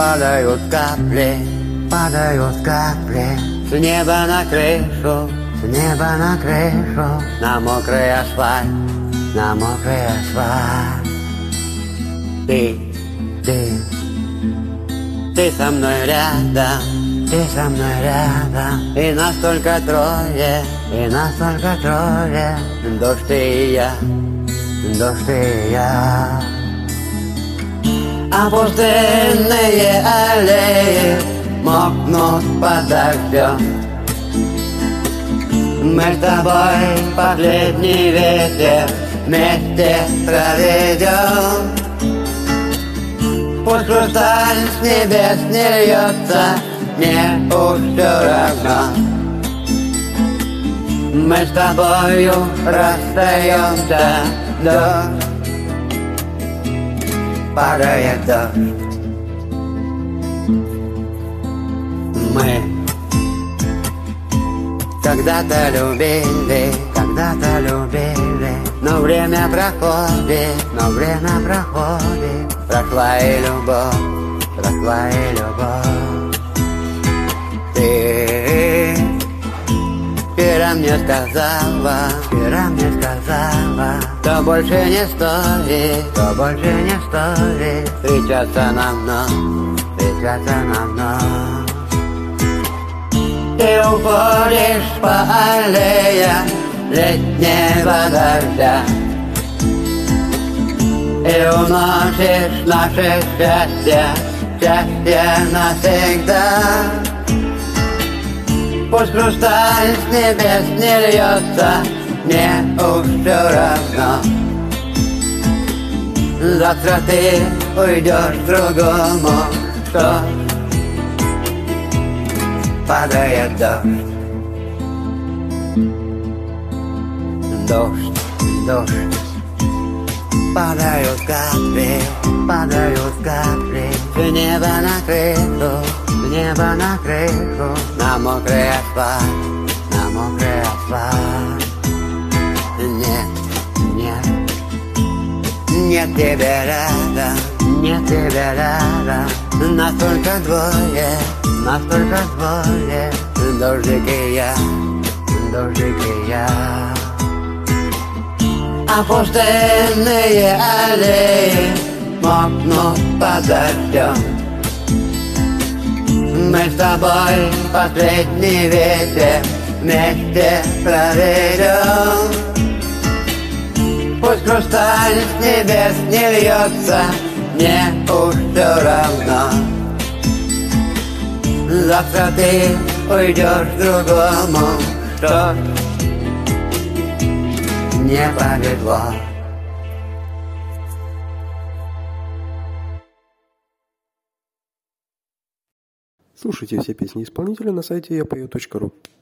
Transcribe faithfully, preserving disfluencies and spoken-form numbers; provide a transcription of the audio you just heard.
Падают капли, падают капли с неба на крышу, с неба на крышу, на мокрый асфальт, на мокрый асфальт. Ты, ты, ты со мной рядом, ты со мной рядом, и нас только трое, и нас только трое, дождь ты и я, дождь ты и я. А пустынные аллеи мокнут под дождем. Мы с тобой последний вечер вместе проведем. Пусть хрусталь с небес не льется, мне уж все равно. Мы с тобою расстаемся, дождь, падает дождь. Мы когда-то любили, когда-то любили, но время проходит, но время проходит. Прошла и любовь, прошла и любовь. Ты вчера мне сказала, вчера мне сказала, что больше не стоит, что больше не стоит встречаться нам вновь, встречаться нам вновь. Ты уходишь по аллеям летнего дождя и уносишь наше счастье, счастье навсегда. Пусть хрусталь с небес не льется, мне уж все равно. Завтра ты уйдешь к другому, что падает дождь. Дождь, дождь. Падают капли, падают капли с неба на крышу, с неба на крышу, на мокрый асфальт, на мокрый асфальт. Нет, нет, нет тебя рядом, нет тебя рядом. Нас только двое, нас только двое, дождик и я, дождик и я. А пустынные аллеи мокнут под дождем. Мы с тобой последний вечер вместе проведем. Пусть хрусталь с небес не льется, мне уж все равно. Завтра ты уйдешь к другому, что не повезло. Слушайте все песни исполнителя на сайте я пою точка ру.